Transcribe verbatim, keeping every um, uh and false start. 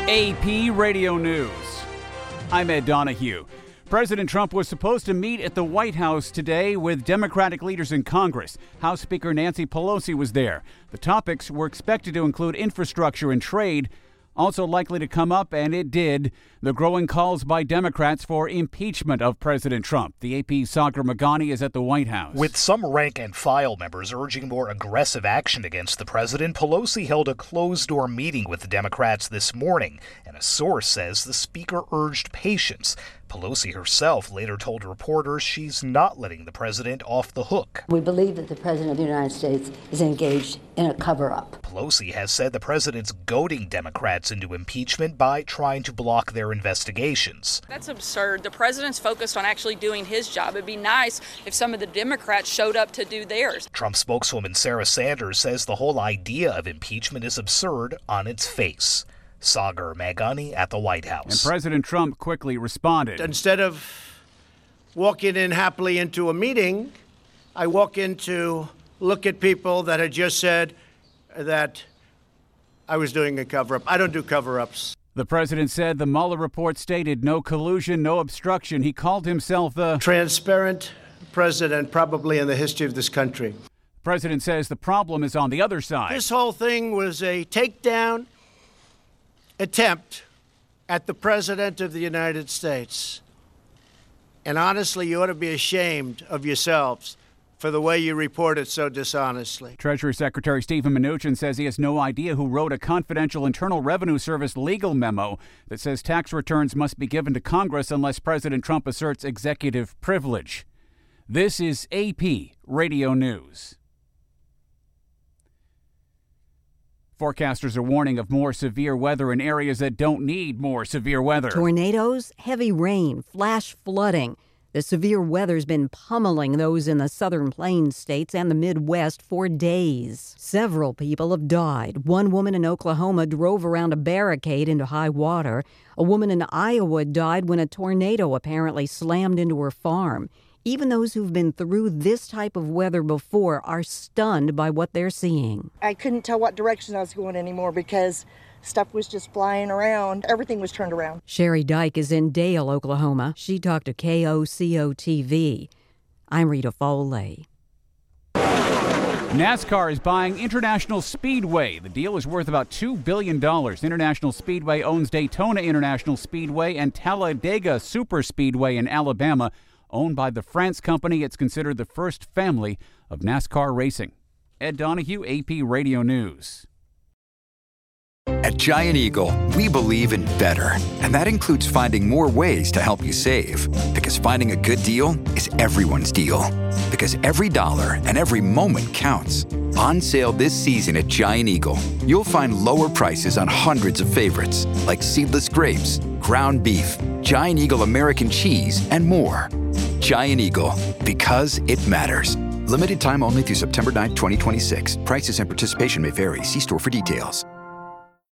A P Radio News. I'm Ed Donahue. President Trump was supposed to meet at the White House today with Democratic leaders in Congress. House Speaker Nancy Pelosi was there. The topics were expected to include infrastructure and trade. Also likely to come up, and it did, the growing calls by Democrats for impeachment of President Trump. The A P's Sagar Meghani is at the White House. With some rank-and-file members urging more aggressive action against the president, Pelosi held a closed-door meeting with the Democrats this morning, and a source says the speaker urged patience. Pelosi herself later told reporters she's not letting the president off the hook. We believe that the president of the United States is engaged in a cover-up. Pelosi has said the president's goading Democrats into impeachment by trying to block their investigations. That's absurd. The president's focused on actually doing his job. It'd be nice if some of the Democrats showed up to do theirs. Trump spokeswoman Sarah Sanders says the whole idea of impeachment is absurd on its face. Sagar Meghani at the White House. And President Trump quickly responded. Instead of walking in happily into a meeting, I walk in to look at people that had just said that I was doing a cover-up. I don't do cover-ups. The president said the Mueller report stated no collusion, no obstruction. He called himself the transparent president probably in the history of this country. The president says the problem is on the other side. This whole thing was a takedown attempt at the President of the United States. And honestly, you ought to be ashamed of yourselves for the way you reported so dishonestly. Treasury Secretary Steven Mnuchin says he has no idea who wrote a confidential Internal Revenue Service legal memo that says tax returns must be given to Congress unless President Trump asserts executive privilege. This is A P Radio News. Forecasters are warning of more severe weather in areas that don't need more severe weather. Tornadoes, heavy rain, flash flooding. The severe weather's been pummeling those in the southern plains states and the Midwest for days. Several people have died. One woman in Oklahoma drove around a barricade into high water. A woman in Iowa died when a tornado apparently slammed into her farm. Even those who've been through this type of weather before are stunned by what they're seeing. I couldn't tell what direction I was going anymore because stuff was just flying around. Everything was turned around. Sherry Dyke is in Dale, Oklahoma. She talked to K O C O T V. I'm Rita Foley. NASCAR is buying International Speedway. The deal is worth about two billion dollars. International Speedway owns Daytona International Speedway and Talladega Superspeedway in Alabama. Owned by the France company, it's considered the first family of NASCAR racing. Ed Donahue, A P Radio News. At Giant Eagle, we believe in better. And that includes finding more ways to help you save. Because finding a good deal is everyone's deal. Because every dollar and every moment counts. On sale this season at Giant Eagle, you'll find lower prices on hundreds of favorites, like seedless grapes, ground beef, Giant Eagle American cheese, and more. Giant Eagle, because it matters. Limited time only through September ninth, twenty twenty-six. Prices and participation may vary. See store for details.